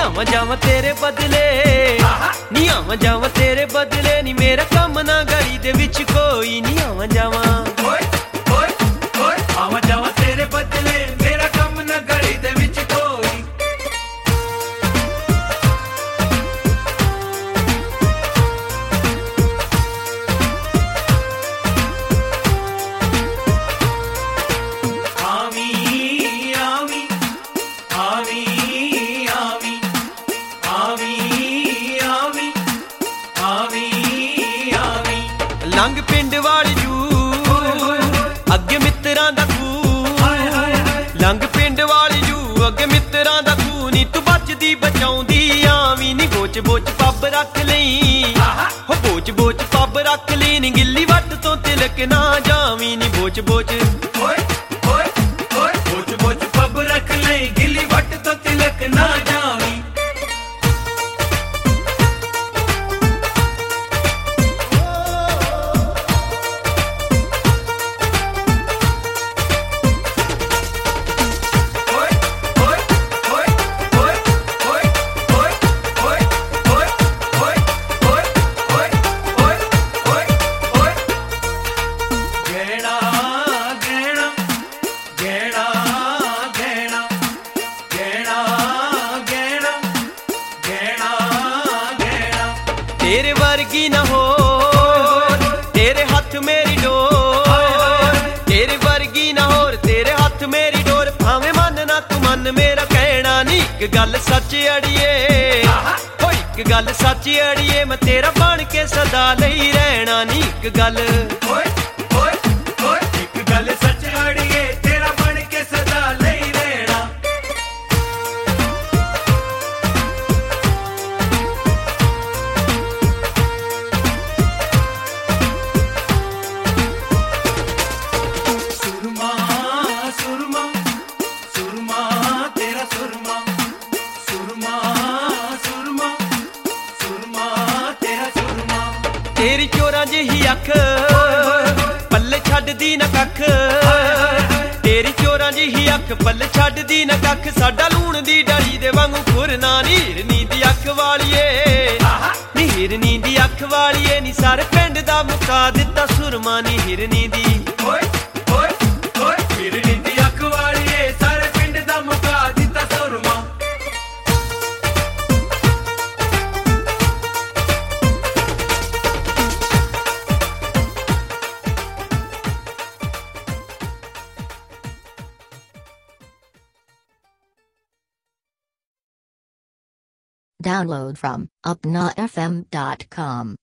आवा जावा तेरे बदले नी आवा जावा तेरे बदले नी मेरा कम ना गली दे विच कोई नी आवा जावा आवा जावा तेरे बदले मेरा कम ना गली दे विच कोई लंघ पिंड वाली जू अगे मित्तरां दा खूह लंघ पिंड वाली जू अगे मित्तरां दा खूह नी तू बचदी बचाउंदी आवी नी बोच बोच पब रख लई हो बोच बोच पब रख लई नी गिल्ली वट तो तिलक ना जावी नी बोच बोच बोच बोच पब रख लई गिल्ली वट तो तिलक ना जावी तेरे वर्गी न हो तेरे हाथ मेरी डोर तेरे वर्गी न हो तेरे हाथ मेरी डोर भावे मन ना तू मन मेरा कहना नी एक गल सच अड़िए हो एक गल सच अड़िए मैं तेरा बन के सदा लई रहना नी एक गल सच अड़िए तेरा बन के सदा लई रहना तेरी चोरां जिही अख पल्ले छड्डदी न कख तेरी चोरां जिही अख पल्ले छड्डदी न कख साडा लूण दी डाली दे वांगू खुरना नी हिरनी दी अख वालीए नी हिरनी दी अख वालीए नी सारे पिंड दा मुका दित्ता सुरमा नी हिरनी दी हिरनी दी अख वालीए सारे पिंड दा मुका दित्ता सुरमा Download from upnafm.com.